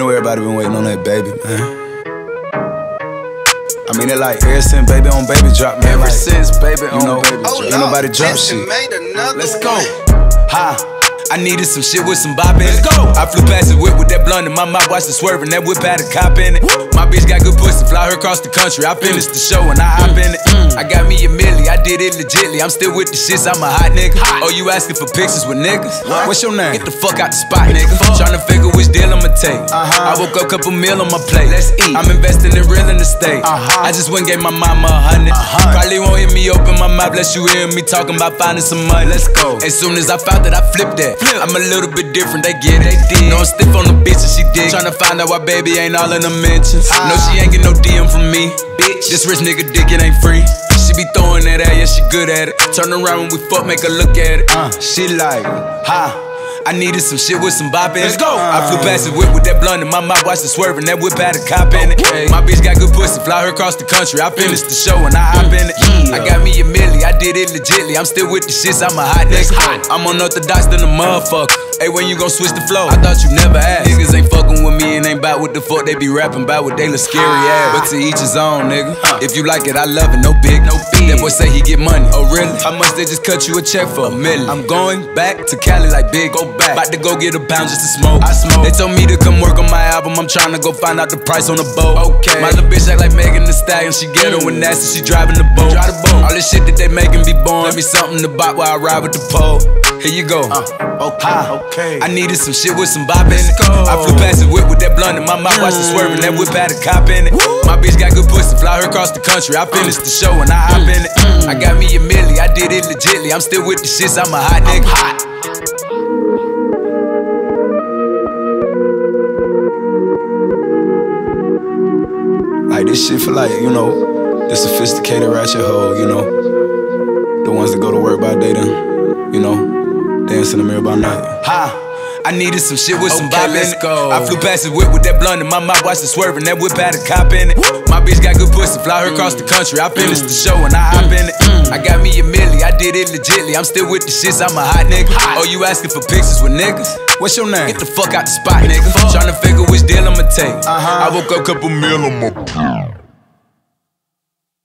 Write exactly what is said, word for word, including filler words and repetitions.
know everybody been waiting on that baby, man. I mean, it like ever since baby on baby drop, man. Ever like, since baby on know, baby drop. Ain't nobody drop shit. Let's go. Ha. I needed some shit with some bop in it. Let's go. I flew past the whip with that blunt in my mouth, watched it swerving. That whip had a cop in it. My bitch got good pussy, fly her across the country. I finished the show and I hop in it. I got me a milli, I did it legitly. I'm still with the shits, I'm a hot nigga. Oh, you asking for pictures with niggas? What's your name? Get the fuck out the spot, nigga. Tryna figure which deal I'ma take. I woke up, couple meal on my plate. Let's eat. I'm investing in real estate. I just went and gave my mama a hundred. Probably won't hear me open my mouth, bless you hear me talking about finding some money. Let's go. As soon as I found that, I flipped that. I'm a little bit different, they get it. They know I'm stiff on the bitch and she dig. Tryna find out why baby ain't all in the mentions. No, she ain't get no D M from me. Bitch, this rich nigga dick, it ain't free. She be throwing that at, yeah, she good at it. Turn around when we fuck, make her look at it. Uh, she like, ha. I needed some shit with some bop in it. Let's go. I flew past the whip with that blunt in my mouth, watched it swerving. That whip had a cop in it. My bitch got good pussy, fly her across the country. I finished the show and I hop in it. I got me a milli, I did it legitly. I'm still with the shits, I'm a hot nigga. I'm unorthodox than a motherfucker. Hey, when you gon' switch the flow? I thought you never asked. Niggas ain't fucking with me and ain't bout what the fuck they be rapping about, what they look scary ass. But to each his own, nigga. If you like it, I love it, no big, no fee. That boy say he get money. Oh really? How much they just cut you a check for? A million. I'm going back to Cali like big, go back. About to go get a pound just to smoke. I smoke. They told me to come work on my album. I'm trying to go find out the price on the boat. Okay. My little bitch act like Megan Thee Stallion. She ghetto and nasty. She driving the boat. Drive the boat. All this shit that they making be born. Let me something to buy while I ride with the pole. Here you go. Uh, okay. okay. I needed some shit with some bop in it. I flew past the whip with that blunt in my mouth, watched it swerving. That whip had a cop in it. My bitch got good pussy, fly her across the country. I finished the show and I hop in it. I got me a milli, I did it legitly. I'm still with the shits, I'm a hot nigga. Hot. Like this shit for like, you know, the sophisticated ratchet hoe, you know, the ones that go to work by day then, you know, dance in the mirror by night. Ha! I needed some shit with some bop in it. I flew past the whip with that blunt in my mouth, watched it swerving. That whip had a cop in it. My bitch got good pussy, fly her across the country. I finished the show and I hop in it. I got me a milli, I did it legitly. I'm still with the shits, I'm a hot nigga. Oh, you asking for pictures with niggas? What's your name? Get the fuck out the spot, nigga. Tryna figure which deal I'ma take. I woke up, couple meal on my